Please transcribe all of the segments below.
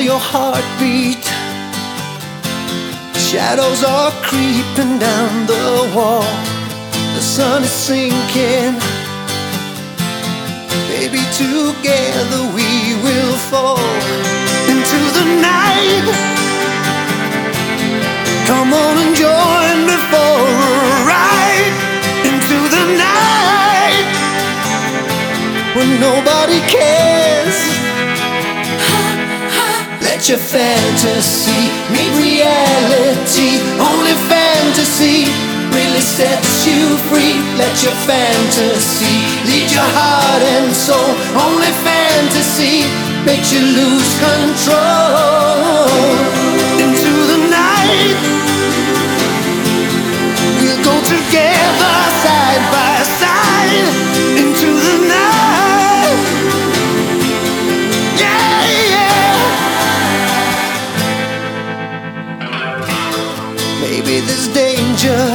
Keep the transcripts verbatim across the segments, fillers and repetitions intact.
your heartbeat. Shadows are creeping down the wall. The sun is sinking. Baby, together we will fall into the night. Come on and join me for a ride into the night when nobody cares. Let your fantasy meet reality. Only fantasy really sets you free. Let your fantasy lead your heart and soul. Only fantasy makes you lose control. Into the night we'll go together side by side. Into the night, yeah, yeah. Maybe there's danger,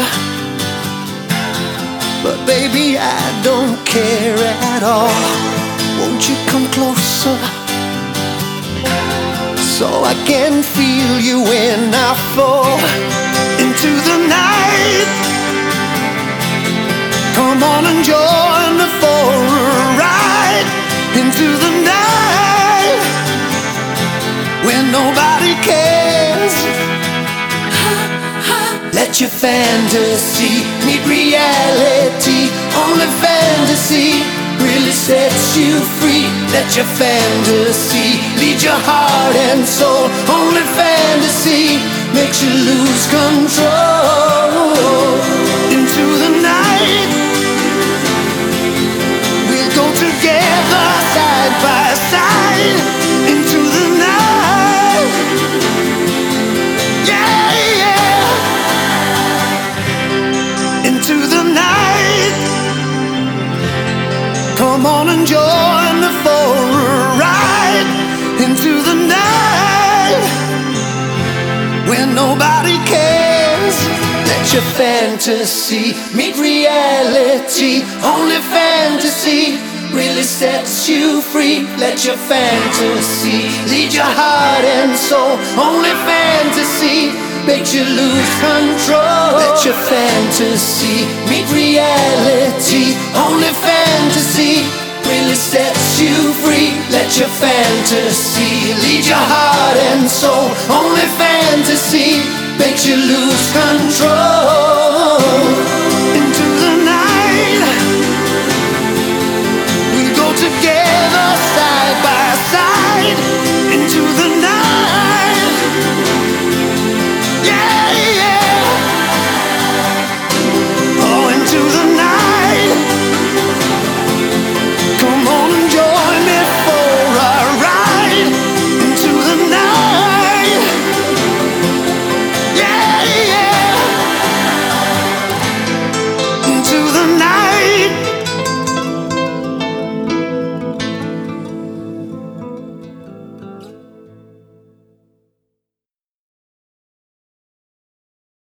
but baby, I don't care at all. Won't you come closer so I can feel you when I fall into the night? Come on and join me for a ride into the night when nobody cares. Let your fantasy meet reality. Only fantasy really sets you free. Let your fantasy lead your heart and soul. Only fantasy makes you lose control. Into the night we'll go together side by side. Into the night, yeah, yeah. Into the night, come on and join me for a ride into the night when nobody cares. Let your fantasy meet reality. Only fantasy really sets you free. Let your fantasy lead your heart and soul. Only fantasy makes you lose control. Let your fantasy meet reality. Only fantasy really sets you free. Let your fantasy lead your heart and soul. Only fantasy makes you lose control.